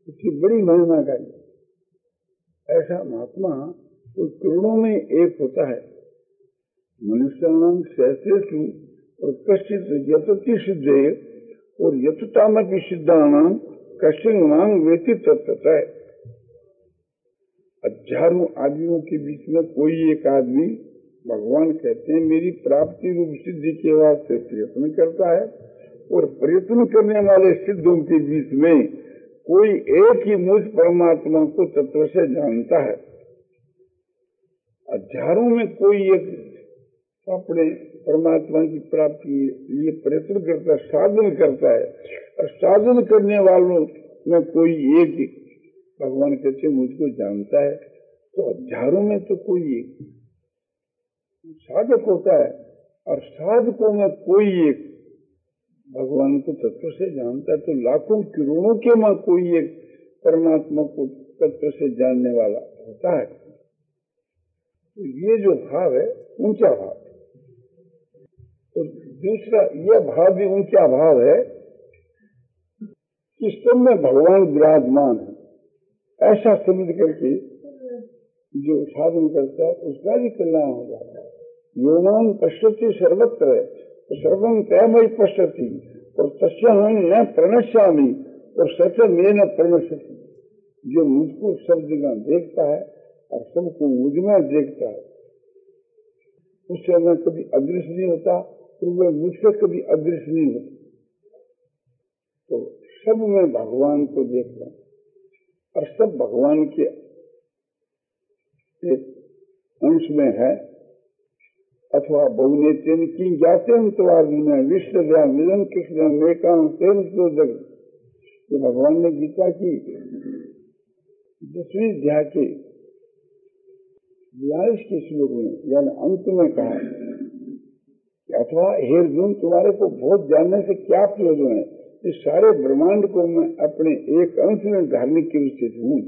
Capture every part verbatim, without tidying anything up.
उसकी बड़ी महिमा का ऐसा महात्मा तो करोड़ों में एक होता है। मनुष्य नाम सहस्रेषु और कश्चित यतति सिद्धे और यततामपि सिद्धानाम कश्चिन मांग वेति तत्तः। हजारों आदमियों के बीच में कोई एक आदमी भगवान कहते हैं मेरी प्राप्ति रूप सिद्धि के वास्ते प्रयत्न करता है, और प्रयत्न करने वाले सिद्धों के बीच में कोई एक ही मुझ परमात्मा को तत्व से जानता है। हजारों में कोई एक अपने परमात्मा की प्राप्ति के लिए प्रयत्न करता है, साधन करता है, और साधन करने वालों में कोई एक भगवान कहते मुझको जानता है। तो हजारों में तो कोई एक साधक होता है, और साधकों में कोई एक भगवान को तत्व से जानता है। तो लाखों करोड़ों के में कोई एक परमात्मा को तत्व से जानने वाला होता है। तो ये जो भाव है ऊंचा भाव। तो दूसरा यह भाव भी ऊंचा भाव है कि सब में भगवान विराजमान है, ऐसा समझ करके जो साधन करता है उसका भी कल्याण हो जाता है। योमान पश्यति सर्वत्र सर्वं तयमयि पश्यति और तस्याहं न प्रणश्यामि और सच में न प्रणश्यति। जो मुझको सब जगह देखता है और सबको मुझ में देखता है, उससे मैं कभी अदृश्य नहीं होता, तो मैं मुझसे कभी अदृश्य नहीं होता। तो सब में भगवान को देखता है, और सब भगवान के एक अंश में है। अथवा बहुने तेन की जाते हैं तो आर्जुन विश्व व्याम मिलन कृष्ण मेकाम तेन तो जग। तो भगवान ने गीता की दसवीं अध्याय के बयालीस के श्लोक में यानी अंत में कहा कि अथवा हे अर्जुन तुम्हारे को बहुत जानने से क्या प्रयोजन है, इस सारे ब्रह्मांड को मैं अपने एक अंश में धारने की स्थित हूँ।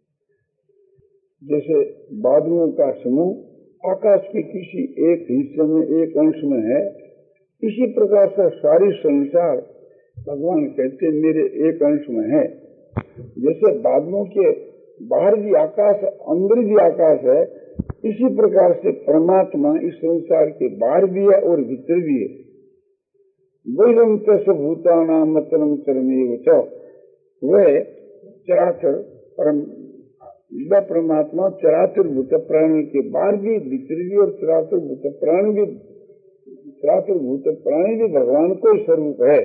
जैसे बादलों का समूह आकाश के किसी एक हिस्से में एक अंश में है, इसी प्रकार से सारी संसार भगवान कहते मेरे एक अंश में है। जैसे बादलों के बाहर भी आकाश अंदर भी आकाश है, इसी प्रकार से परमात्मा इस संसार के बाहर भी है और भीतर भी है। वैरम तस् भूतानाम मतरम चरमेव च, वह चराचर परम वह परमात्मा चराचर भूत प्राणी के बाहर भी भीतर भी और चराचर भूत प्राणी भी चराचर भूत प्राणी भी भगवान को स्वरूप है।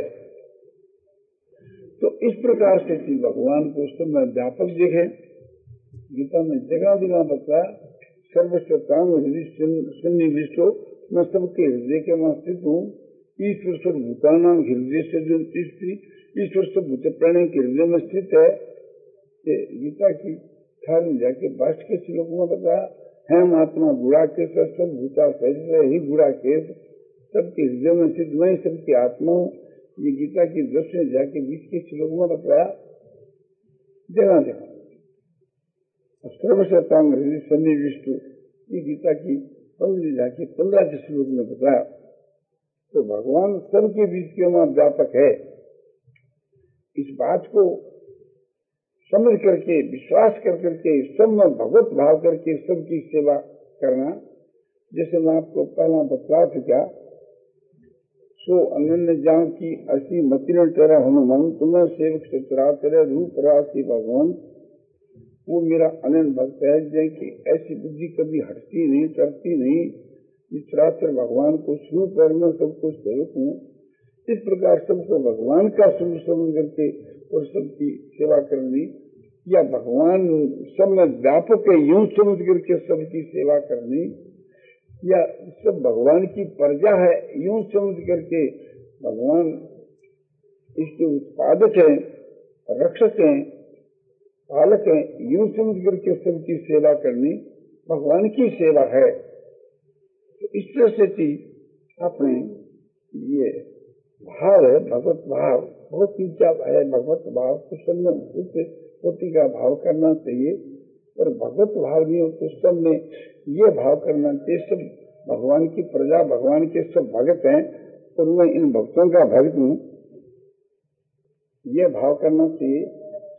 तो इस प्रकार से कि भगवान को समय व्यापक देखे। गीता में जगह जगह बताया सर्वस्वताम सन्निविष्टो, मैं सबके हृदय के में स्थित हूँ। ईश्वर सब भूतानाम हृदय से जो ईश्वर सब भूत प्राणी के हृदय में स्थित है। गीता की थाल में जाके भाष्य के श्लोक में बताया है महात्मा गुड़ा के सब भूता शरीर ही गुड़ा के सबके हृदय में स्थित वही सबकी आत्मा। ये गीता की दस में जाके बीस के श्लोक में बताया जगह जगह। सर्वशतांग हृदय सन्निविष्ट ये गीता की पंद्रह जाके पंद्रह के श्लोक में बताया। तो भगवान सबके बीच के वहां व्यापक है। इस बात को समझ करके विश्वास कर करके सब में भगवत भाव करके सबकी सेवा करना, जैसे मैं आपको पहला बतला चुका। सो अनन्य जान की असी मतिरण तेरा हनुमान तुम्हें सेवक से चरा तेरे रूप राशि भगवान, वो मेरा अनन्य भक्त है जैसे ऐसी बुद्धि कभी हटती नहीं करती नहीं। इस चराचर भगवान को शुरू कर मैं सबको सेवक हूँ। इस प्रकार सबको भगवान का स्वरूप समझ करके और सबकी सेवा करनी, या भगवान सब में व्यापक है यूं समझ करके सबकी सेवा करनी, या सब भगवान की प्रजा है यूं समझ करके भगवान इसके उत्पादक हैं, रक्षक हैं, पालक हैं, यूं समझ करके सबकी सेवा करनी भगवान की सेवा है। तो इस तरह से अपने ये भाव है भगवत भाव, बहुत ऊंचा है भगवत भाव। तो सब में उच्च कोटि का भाव करना चाहिए, और भगवत भाव नहीं हो तो सब में ये भाव करना चाहिए सब भगवान की प्रजा भगवान के सब भक्त हैं और मैं इन भक्तों का भक्त हूँ, ये भाव करना चाहिए।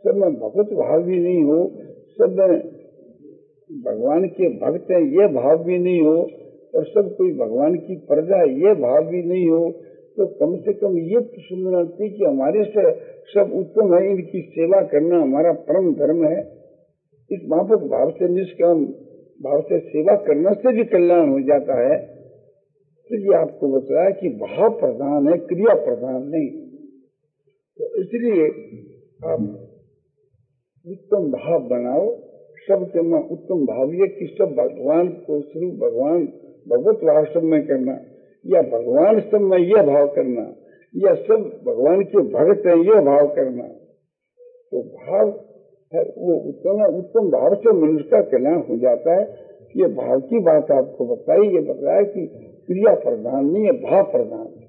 सब में भगवत भाव भी नहीं हो, सब में भगवान के भक्त हैं ये भाव भी नहीं हो, और सब कोई भगवान की प्रजा ये भाव भी नहीं हो, तो कम से कम ये तो सुनना चाहिए कि हमारे से सब उत्तम है, इनकी सेवा करना हमारा परम धर्म है। इस माफक भाव से, निष्काम भाव से सेवा करने से भी कल्याण हो जाता है। तो ये आपको बताया कि भाव प्रधान है, क्रिया प्रधान नहीं। तो इसलिए आप उत्तम भाव बनाओ, सबके में उत्तम भाव ये कि सब भगवान को स्वरूप भगवान भगवत भाव सब में करना, या भगवान सब में यह भाव करना, या सब भगवान के भक्त है ये भाव करना। तो भाव है वो उत्तम उत्तम भाव से मनुष्य का कल्याण हो जाता है। ये भाव की बात आपको बताई, ये बताया कि क्रिया प्रधान नहीं है, भाव प्रधान है।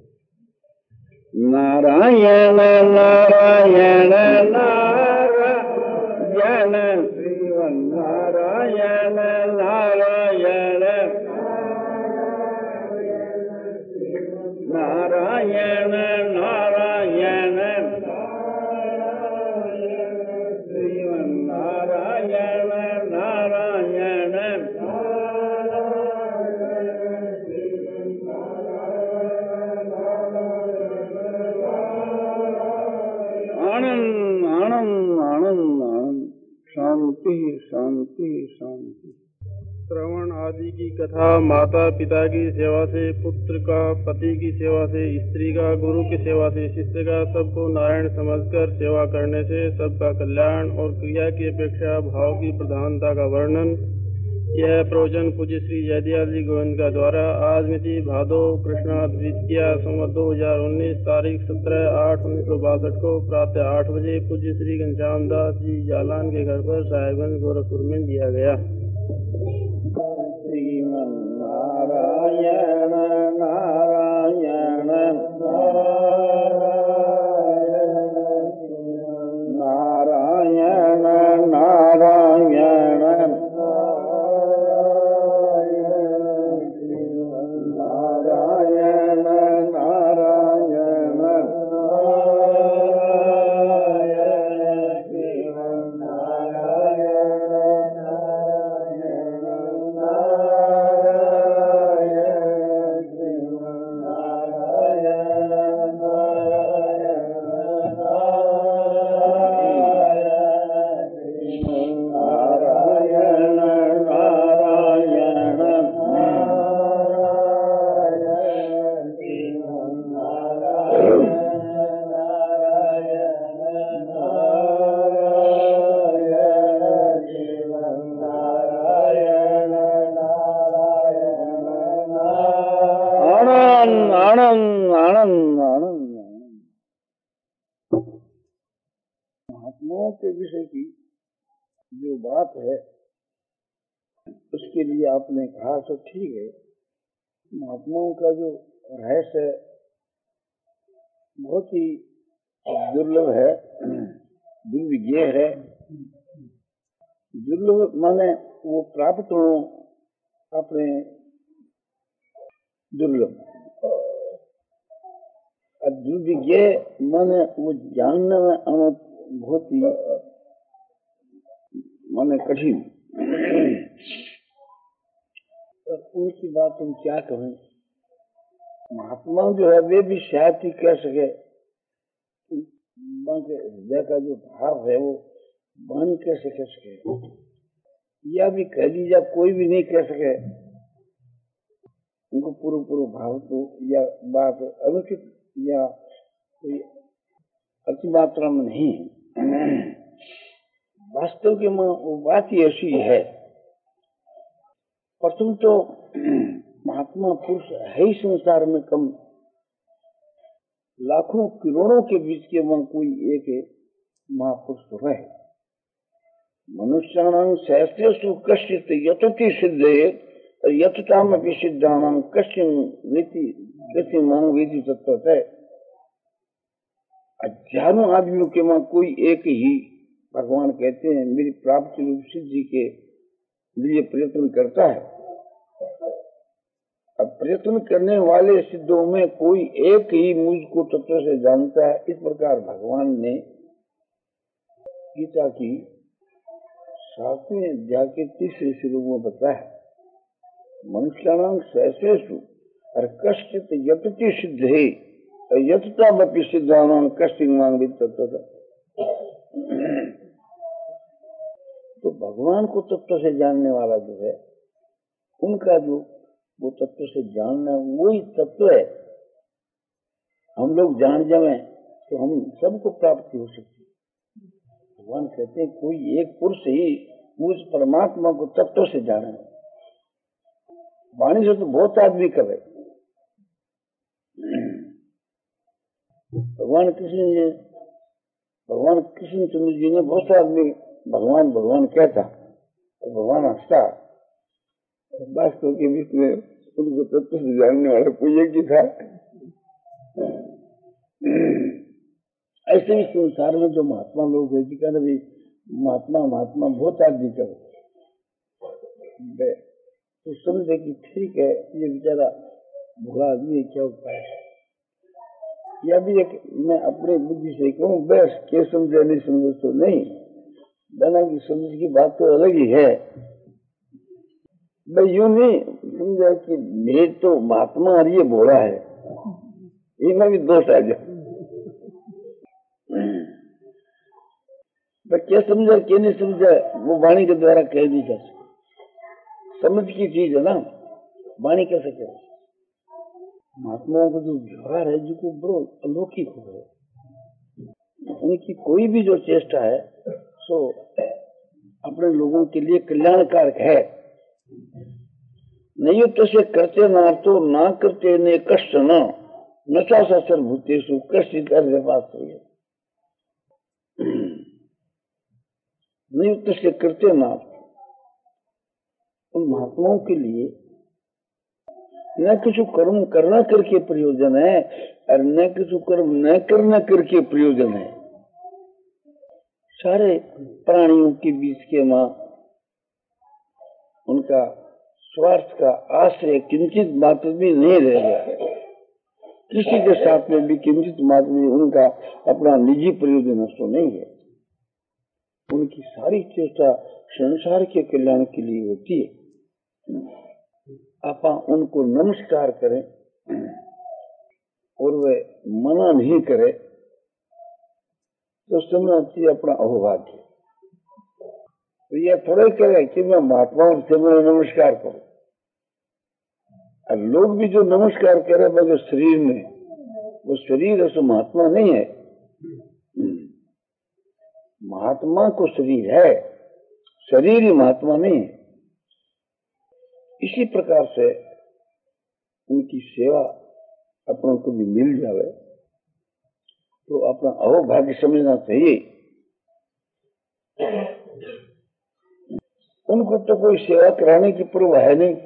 नारायण नारायण नारायण श्रीमन नारायण नारायण नारायण नारायण श्रीमन नारायण नारायण आनंद आनंद आनंद आनंद, शांति शांति शांति। श्रवण आदि की कथा माता पिता की सेवा से, पुत्र का पति की सेवा से, स्त्री का गुरु की सेवा से, शिष्य का सबको नारायण समझकर सेवा करने से सबका कल्याण, और क्रिया की अपेक्षा भाव की प्रधानता का वर्णन। यह प्रवचन पूज्य श्री जयदयाल जी गोविंद का द्वारा आज मिति भादो कृष्णा द्वितीय संवत दो हजार उन्नीस तारीख सत्रह आठ उन्नीस सौ बासठ को प्रातः आठ बजे पूज्य श्री घनश्याम दास जी जालान के घर पर साहेबगंज गोरखपुर में दिया गया। श्रीमन नारायण नारायण नारायण नारायण नारायण नारायण महात्माओं के विषय की जो बात है उसके लिए आपने कहा तो ठीक है। महात्माओं का जो रहस्य है बहुत ही दुर्लभ है, दुर्विज्ञ है। दुर्लभ माने वो प्राप्त हो अपने दुर्लभ, और दुर्विज्ञ माने वो जानने में आना बहुत ही माने कठिन। उनकी बात हम क्या कहें। महात्मा जो है वे भी शायद ही कह सके, हृदय का जो भाव है वो वाणी कैसे कह सके, या भी कह दीजिए कोई भी नहीं कह सके। उनको पूर्व पूर्व भाव तो या बात अनुचित या कोई अति मात्रा में नहीं है। वास्तव के में वो बात ही ऐसी है। प्रथम तो महात्मा पुरुष है ही संसार में कम, लाखों करोड़ों के बीच के वहां कोई एक महापुरुष तो है। मनुष्याणां सहस्रेषु कश्चित् यतति सिद्धये यतताम अपि सिद्धानां कश्चिन् वेति कश्चिन् मां वेति तत्वतः। हजारों आदमियों के वहां कोई एक ही भगवान कहते हैं मेरी प्राप्ति रूप सिद्धि के लिए प्रयत्न करता है। अब प्रयत्न करने वाले सिद्धों में कोई एक ही मुझको तत्व से जानता है। इस प्रकार भगवान ने गीता की सातवें अध्याय के तीसरे श्लोक में बताया है, मनुष्याणां सहस्रेषु और कश्चित् यतति सिद्धे यततामपि सिद्धानां कश्चित् मां विद्यते। तो भगवान को तत्व से जानने वाला जो है, उनका जो वो तत्व से जानना वही तत्व है। हम लोग जान जाए तो हम सबको प्राप्ति हो सकती है। भगवान कहते हैं कोई एक पुरुष ही मुझ परमात्मा को तत्व से जाने, वाणी से तो बहुत आदमी करे। भगवान कृष्ण जी भगवान कृष्ण चंद्र जी ने बहुत आदमी भगवान भगवान कहता, भगवान हंसता, वास्तव के बीच में उनको तत्व से जानने वाला कोई एक ही था। ऐसे भी संसार में जो महात्मा लोग हैं, जी कहना भी महात्मा महात्मा बहुत आदमी करे, तो समझे कि ठीक है ये बेचारा भूला आदमी क्या उपाय है। या भी एक मैं अपनी बुद्धि से कहूँ, बस क्या समझे नहीं समझे तो नहीं, दाना की समझ की बात तो अलग ही है। भाई यूं नहीं समझा कि मेरे तो महात्मा और ये भोला है, इनमें भी दोष आ जाए। क्या समझा क्या नहीं समझा वो वाणी के द्वारा कह दी जा सकती, समझ की चीज है ना, वाणी कैसे कहे। महात्माओं का जो व्यवहार है जिनको बड़ो अलौकिक हो गए, उनकी कोई भी जो चेष्टा है सो अपने लोगों के लिए कल्याणकारक है। नहीं तो से करते ना तो ना करते ने कष्ट न नशा सर भूतेषु कष्ट कर बात है। नियुक्त से करते ना, उन महात्माओं के लिए न कुछ कर्म करना करके प्रयोजन है और न कुछ कर्म न करना करके प्रयोजन है। सारे प्राणियों के बीच के मां उनका स्वार्थ का आश्रय किंचित मात्र भी नहीं रह गया। किसी के साथ में भी किंचित मात्र भी उनका अपना निजी प्रयोजन तो नहीं है। उनकी सारी चेष्टा संसार के कल्याण के लिए होती है। आप उनको नमस्कार करें और वे मना नहीं करे तो समझना चाहिए अपना अहोभाग्य। तो यह थोड़ा करे कि मैं महात्माओं से मैं नमस्कार करूं, और लोग भी जो नमस्कार करे मगर शरीर में, वो शरीर ऐसा महात्मा नहीं है। महात्मा को शरीर है, शरीर ही महात्मा नहीं है। इसी प्रकार से उनकी सेवा अपनों को भी मिल जावे तो अपना अहोभाग्य समझना चाहिए। उनको तो कोई सेवा कराने की परवाह है नहीं।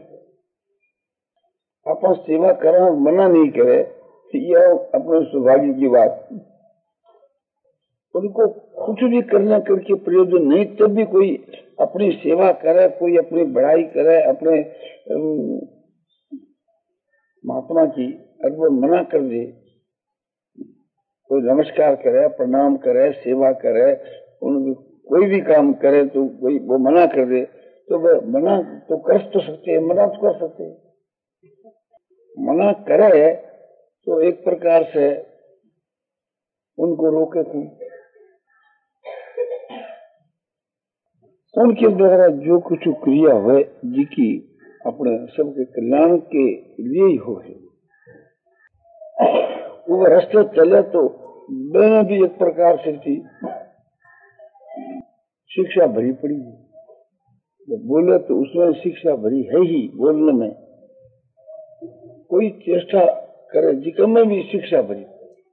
अपन सेवा करना मना नहीं करे तो यह अपने सौभाग्य की बात। उनको कुछ भी करना करके प्रयोजन नहीं, तब भी कोई अपनी सेवा करे, कोई अपनी बड़ाई करे अपने महात्मा की, और वो मना कर दे, कोई नमस्कार करे, प्रणाम करे, सेवा करे, उनको कोई भी काम करे तो कोई वो मना कर दे, तो वह मना तो कर तो सकते हैं, मना तो कर सकते हैं। मना करे तो एक प्रकार से उनको रोके तो उनके द्वारा जो कुछ क्रिया हुए जिसकी अपने सबके कल्याण के लिए ही हो है, वो रास्ते चले तो मैंने भी एक प्रकार से थी शिक्षा भरी पड़ी है। तो बोले तो उसमें शिक्षा भरी है ही, बोलने में कोई चेष्टा करे जिका में भी शिक्षा भरी।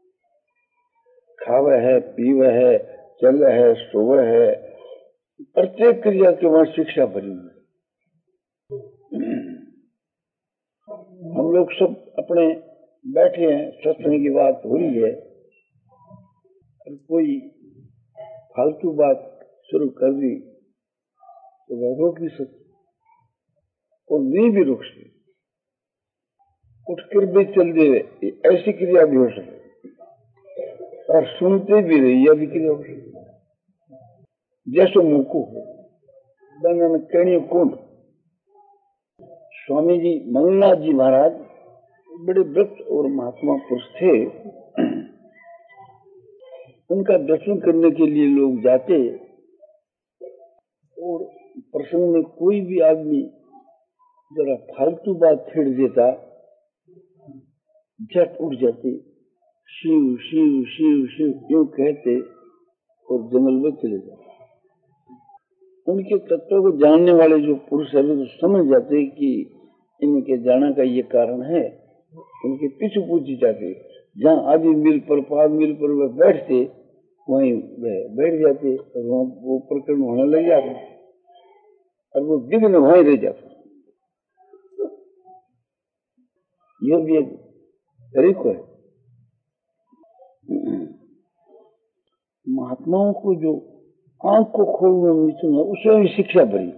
खावे है, पीवे है, चले है, सोवे है, प्रत्येक क्रिया के वहां शिक्षा भरी है। हम लोग सब अपने बैठे हैं, सत्संग की बात हो रही है, कोई फालतू बात शुरू कर दी तो वह रोक नहीं सकती और नहीं भी रोक सकती। उठ कर भी चल दे, ऐसी क्रिया भी हो सकती, और सुनते भी रही यह भी क्रिया हो सकती। जैसो मुकु हो बनन केणी कुंड। स्वामी जी मंगलनाथ जी महाराज बड़े वृत्त और महात्मा पुरुष थे। उनका दर्शन करने के लिए लोग जाते और प्रसंग में कोई भी आदमी जरा फालतू बात छेड़ देता, झट उठ जाते, शिव शिव शिव शिव यूं कहते और जंगल में चले जाते। उनके तत्वों को जानने वाले जो पुरुष है तो समझ जाते कि इनके जाना का ये कारण है। उनके पीछे पूछी जाते, जहाँ आदि मिल पर पाद मिल पर वह बैठते वहीं वह बैठ जाते और वहाँ वो प्रकरण होने लग जाते और वो विघ्न वहीं रह जाते। यह भी एक तरीका है। महात्माओं को जो आंख को खोलने में मिथुन है उसमें भी शिक्षा भरी।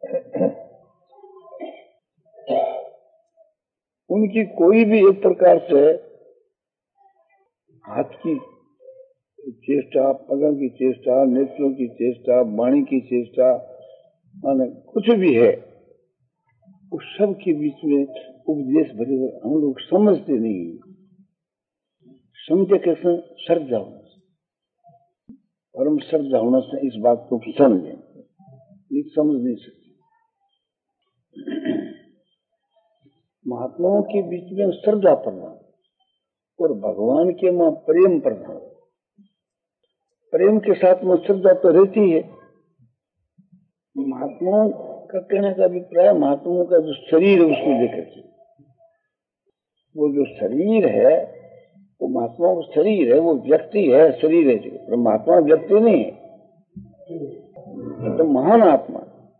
उनकी कोई भी एक प्रकार से हाथ की चेष्टा, पगों की चेष्टा, नेत्रों की चेष्टा, वाणी की चेष्टा, माने कुछ भी है उस सब के बीच में उपदेश भरे हुए हम लोग समझते नहीं। समझे कैसे? श्रद्धा होना, परम श्रद्धा होना से इस बात को समझें, नहीं समझ नहीं सकते। महात्माओं के बीच में श्रद्धा प्रधान और भगवान के मां प्रेम प्रधान। प्रेम के साथ में श्रद्धा तो रहती है। महात्माओं का कहने का अभिप्राय महात्माओं का जो शरीर है उसको लेकर के, वो जो शरीर है वो महात्मा का शरीर है, वो व्यक्ति है, शरीर है। जो महात्मा व्यक्ति नहीं है, तो महान आत्मा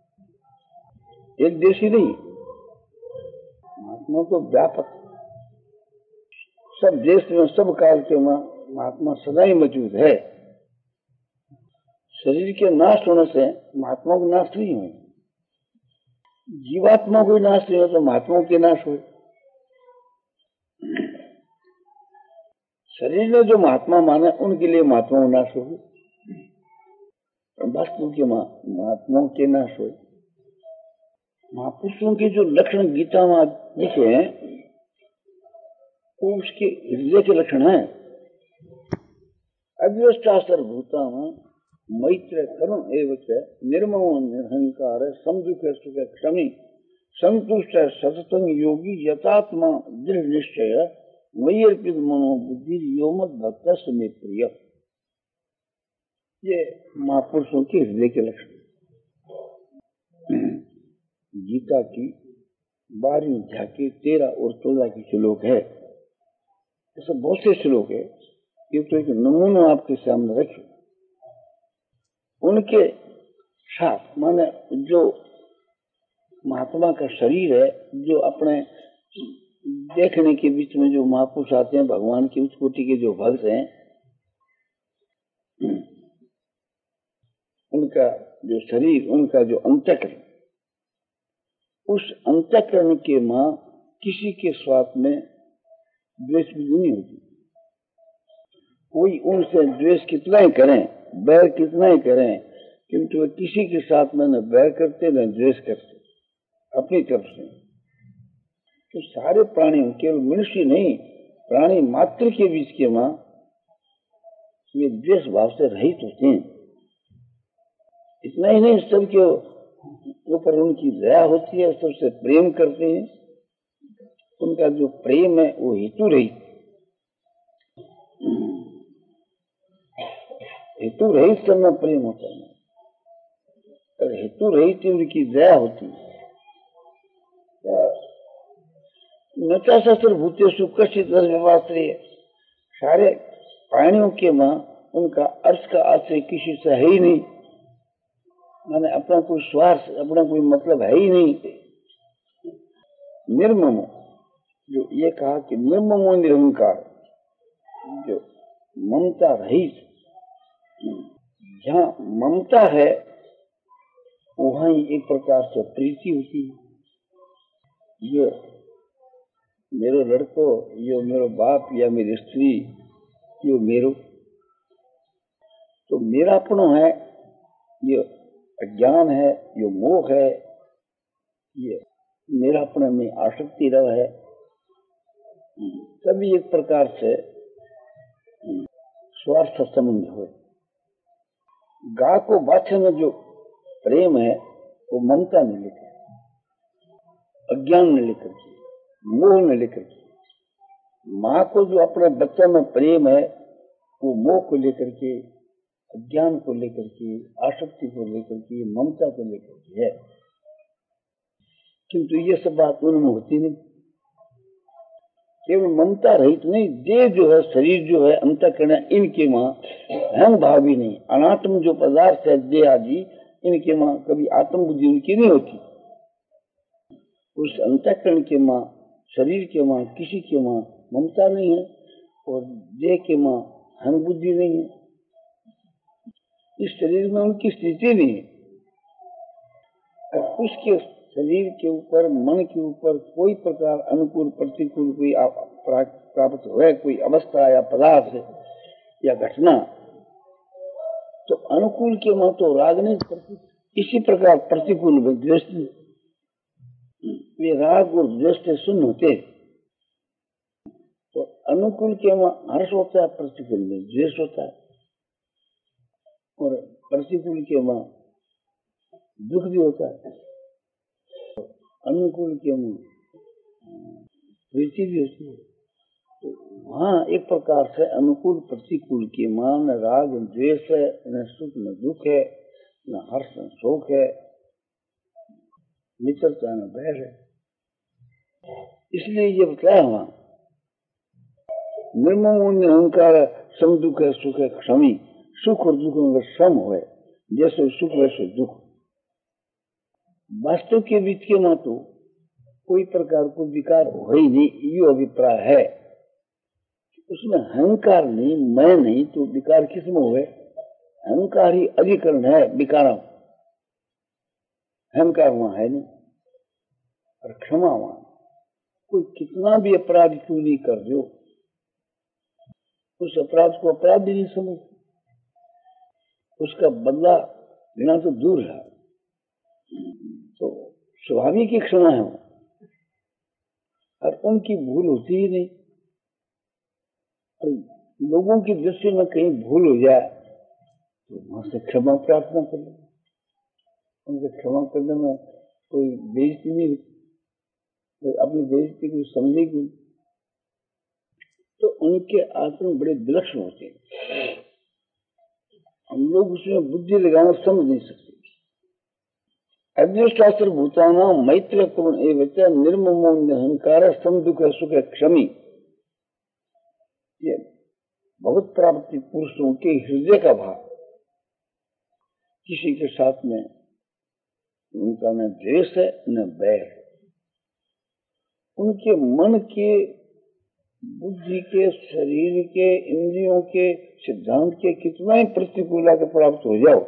एक देशी नहीं। महात्मा तो व्यापक, सब देश में सब काल के महात्मा सदा ही मौजूद है। शरीर के नाश होने से महात्मा को नाश नहीं हुए, जीवात्मा को नाश नहीं हो तो महात्माओं के नाश हुए। शरीर ने जो महात्मा माने उनके लिए महात्मा नाश हो, वास्तु के महात्माओं के नाश हुए। महापुरुषों के जो लक्षण गीता में लिखे हैं वो उसके हृदय के लक्षण हैं। अव्यवस्था सर्वभूता मैत्र करुण एवं निर्ममो निरहंकार समदुख सुख क्षमी संतुष्ट सततंग योगी यथात्मा दृढ़ निश्चय वही अर्पित मनोबुद्धि यो मत भक्त में प्रिय। ये महापुरुषों के हृदय के लक्षण। गीता की बारहवीं अध्याय के तेरह और चौदह की श्लोक है। ऐसे बहुत से श्लोक है, ये तो एक नमूना आपके सामने रखिए। उनके साथ माने जो महात्मा का शरीर है, जो अपने देखने के बीच में जो महापुरुष आते हैं, भगवान की उच्च कोटि के जो भक्त हैं, उनका जो शरीर, उनका जो अंतःकरण, उस अंतःकरण के मां किसी के स्वाद में द्वेष भी नहीं होती। कोई उनसे द्वेष कितना ही करें, बैर कितना ही करें, किंतु वे किसी के साथ में न बैर करते न द्वेष करते अपनी तरफ से। तो सारे प्राणियों, केवल मनुष्य नहीं, प्राणी मात्र के बीच के मां वे द्वेष भाव से रहित होते हैं। इतना ही नहीं, सबके ऊपर उनकी दया होती है, सबसे प्रेम करते हैं। उनका जो प्रेम है वो हेतु रहित, हेतु रहित सब में प्रेम होता है, और हेतु रहित उनकी दया होती है। नचा शस्त्र भूतेषु कश्चित् व्यवाश्रय, सारे प्राणियों के मां उनका अर्थ का आश्रय किसी से है ही नहीं। माने अपना कोई स्वार्थ, अपना कोई मतलब है ही नहीं। निर्ममो, जो ये कहा कि निर्ममो निरहंकार, जो ममता रहित, जहाँ ममता है वहाँ ही एक प्रकार से प्रीति होती है। ये मेरो लड़को, यो मेरो बाप या मेरी स्त्री, यो मेरो, तो मेरापनो है ये अज्ञान है, ये मोह है, ये मेरा अपने में आसक्ति रह है, सभी एक प्रकार से स्वार्थ संबंध हो। गा को बाछे में जो प्रेम है वो ममता ने लेकर, अज्ञान ने लेकर के, मोह ने लेकर के। माँ को जो अपने बच्चे में प्रेम है वो मोह को लेकर के, अज्ञान को लेकर के, आसक्ति को लेकर के, ममता को लेकर के है। किंतु ये सब बात उनमें होती नहीं। केवल ममता रहित नहीं, देह जो है, शरीर जो है, अंतःकरण, इनके माँ अहम भाव भी नहीं। अनात्म जो पदार्थ है, देह आदि, इनके माँ कभी आत्म बुद्धि उनकी नहीं होती। उस अंतःकरण के माँ, शरीर के माँ, किसी के माँ ममता नहीं है, और देह के माँ अहम बुद्धि नहीं है। इस शरीर में उनकी स्थिति नहीं है। उसके शरीर के ऊपर, मन के ऊपर कोई प्रकार अनुकूल प्रतिकूल कोई प्राप्त हो, कोई अवस्था या पदार्थ या घटना, तो अनुकूल के मां तो राग नहीं करती, इसी प्रकार प्रतिकूल में द्वेष नहीं। वे राग और द्वेष से शून्य होते। तो अनुकूल के मां हर्ष होता है, प्रतिकूल में द्वेष होता है, और प्रतिकूल के मां दुख भी होता है। अनुकूल के में प्रीति भी होती है। तो वहाँ एक प्रकार से अनुकूल प्रतिकूल के मान राग द्वेष है, न सुख न दुख है, न हर्ष न शोक है, मित्रता न बैर है। इसलिए ये बताया वहाँ निर्मम अहंकार सम दुख है, सुख है क्षमी। सुख और दुख में सम हो, जैसे सुख वैसे दुख। वास्तव के बीच के मां तो कोई प्रकार को विकार हो ही नहीं, ये अभिप्राय है। उसमें अहंकार नहीं, मैं नहीं, तो विकार किसमें हुए? अहंकार ही अधिकरण है विकार, अहंकार वहां है नहीं। और क्षमा वहां, कोई कितना भी अपराध क्यों नहीं कर दो, उस अपराध को अपराध ही नहीं समझ, उसका बदला लेना तो दूर है। तो स्वाभाविक की क्षमा है वो, और उनकी भूल होती ही नहीं। और लोगों की दृष्टि में कहीं भूल हो जाए तो वहां से क्षमा प्रार्थना कर लो। उनसे क्षमा करने में कोई बेइज्जती नहीं होती, तो अपनी बेइज्जती को समझेगी। तो उनके आचरण बड़े विलक्षण होते हैं, हम लोग उसमें बुद्धि लगाना समझ नहीं सकते। अद्वैशास्त्र भूताना मैत्र करुण एवं निर्ममो अहंकार सम दुख सुख क्षमी। ये बहुत प्राप्ति पुरुषों के हृदय का भाव। किसी के साथ में उनका न द्वेष है न बैर। उनके मन के, बुद्धि के, शरीर के, इंद्रियों के, सिद्धांत के कितना ही प्रतिकूलता के प्राप्त हो जाओ,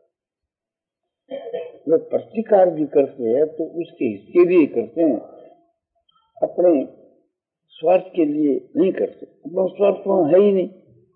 वे प्रतिकार भी करते हैं तो उसके हित के लिए करते हैं, अपने स्वार्थ के लिए नहीं करते। अपना स्वार्थ वहां है ही नहीं।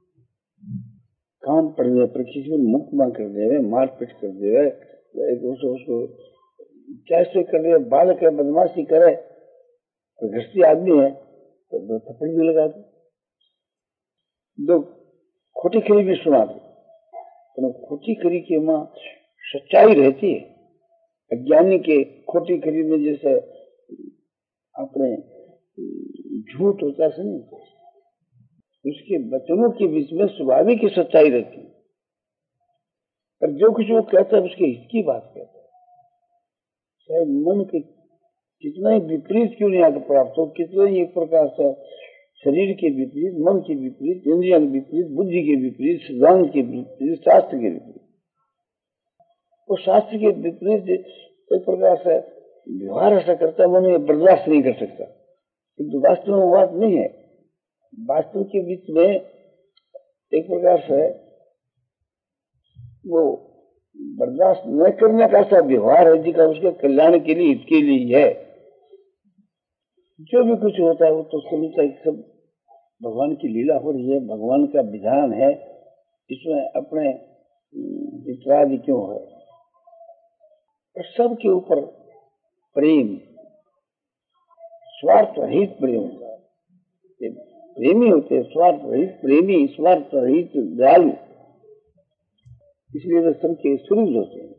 काम पड़ने पर किसी को मुक्त मां कर दे, मारपीट कर दे, उसको उसको कैसे कर दे, बालक है, बदमाशी करे, गृहस्थी आदमी है तो दो थप्पड़ भी लगा दो, दो खोटी खरी भी सुना दो। तो खोटी खरी की मां सच्चाई रहती है। अज्ञानी के खोटी खरी में जैसे अपने झूठ होता है, नहीं, उसके वचनों के बीच में स्वाभाविक की सच्चाई रहती है। पर जो कुछ वो कहता है उसके हित की बात कहता है, चाहे मन के कितना ही विपरीत क्यों नहीं आगे प्राप्त हो, कितना ही एक प्रकार से शरीर के विपरीत, मन के विपरीत, इंद्रिया के विपरीत, बुद्धि के विपरीत, सिद्धांत के विपरीत, शास्त्र के विपरीत। वो शास्त्र के विपरीत एक प्रकार से व्यवहार ऐसा करता है, वो बर्दाश्त नहीं कर सकता। किंतु वास्तव में बात नहीं है। वास्तव के बीच में एक प्रकार से वो बर्दाश्त न करने का ऐसा व्यवहार है जिसका उसके कल्याण के लिए, हित के लिए है। जो भी कुछ होता है वो तो समझता है सब भगवान की लीला हो रही है, भगवान का विधान है, इसमें अपने इतराज क्यों है? और सबके ऊपर प्रेम, स्वार्थ रहित प्रेम होगा। प्रेमी होते स्वार्थ रहित, प्रेमी स्वार्थ रहित दयालु, इसलिए वे सबके सूरज होते हैं।